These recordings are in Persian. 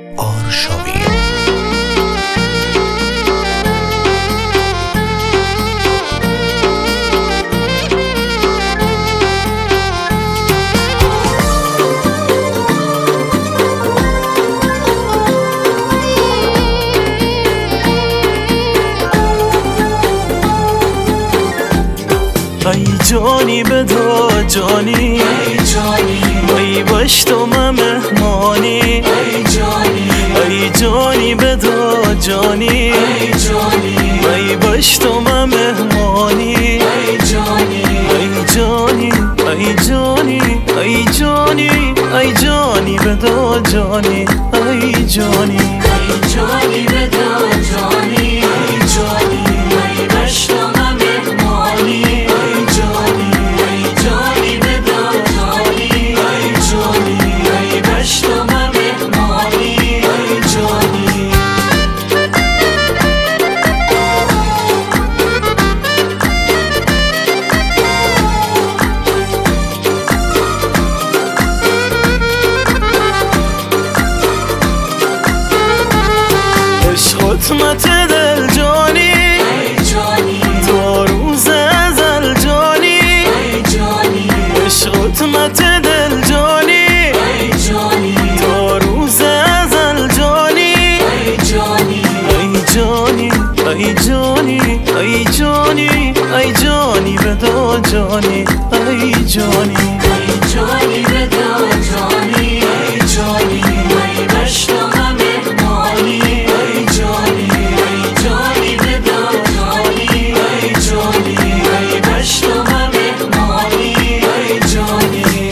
آرشاوی. ای جانی بدا جانی، ای باش تو مهمانی، ای جانی بدا جانی، ای باش تو مهمانی، ای جانی ای جانی ای جانی ای جانی بدا جانی، ای جانی ای جانی بدا جانی، ای جانی ای باش تو مهمانی، ای جانی ای جانی بدا جانی، ای جانی ای باش تو مهمانی، ای جانی. خدمت دل جانی، ای جانی تو روز ازل جانی، ای جانی عشق خدمت دل جانی، ای جانی تو روز ازل جانی، ای جانی ای جانی ای جانی ای جانی ای جانی بدا جانی، ای جانی ای جانی بدا جانی، ای جانی ای باش تو مهمانی، ای جانی ای جانی بدا جانی، ای جانی ای باش تو مهمانی، ای جانی.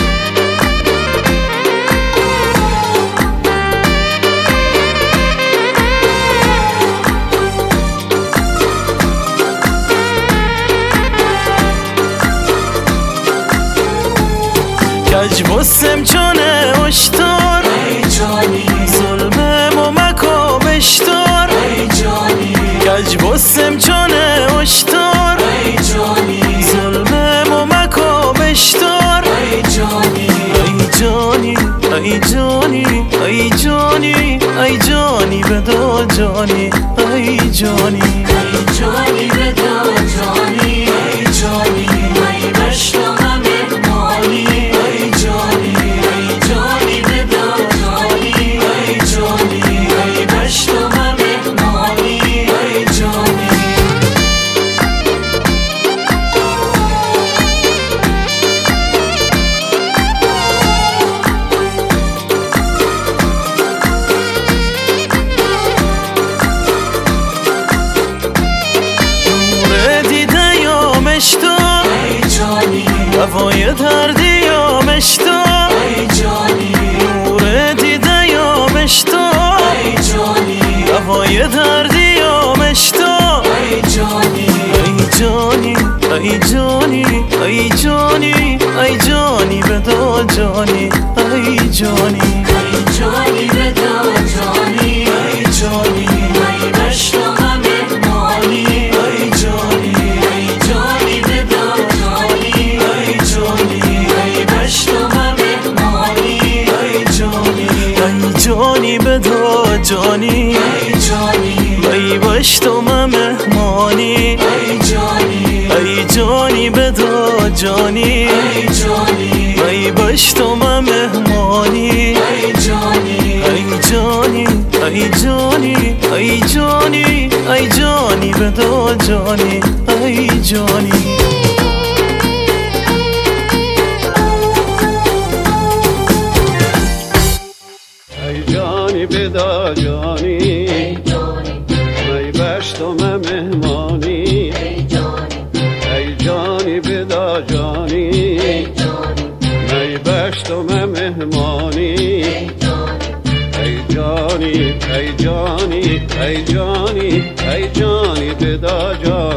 کج بسم چونه اشتار، ای جانی ظلمم و مکا بشتار، ای جانی کج بسم چونه اشتار، ای جانی ظلمم و مکا بشتار، ای جانی ای جانی ای جانی ای جانی ای جانی بدا جانی، ای جانی ای جانی بدا جانی، ای جانی ای باش تو مهمانی، ای جانی ای جانی بدا جانی، ای جانی ای باش تو مهمانی، ای جانی. نور دیده یامش تو، ای جانی هوای دردی یامش تو، ای جانی نور دیده یامش تو، ای جانی هوای دردی یامش تو، ای جانی ای جانی ای جانی ای جانی ای جانی بدا جانی، ای جانی ای جانی بدا جانی، ای جانی ای باش تو مهمانی، ای جانی ای جانی بدا جانی، ای جانی ای باش تو مهمانی، ای جانی ای جانی بدا جانی، ای جانی ای باش تو مهمانی، ای جانی ای جانی بدا جانی، ای جانی ای باش تو مهمانی، ای جانی ای جانی ای جانی ای جانی ای جانی بدا جانی، ای جانی. ای جانی بدا جانی، ای جانی ای باش تو مهمانی، ای جانی ای جانی بدا جانی، ای جانی ای باش تو مهمانی، ای جانی ای جانی ای جانی ای جانی ای جانی بدا جانی.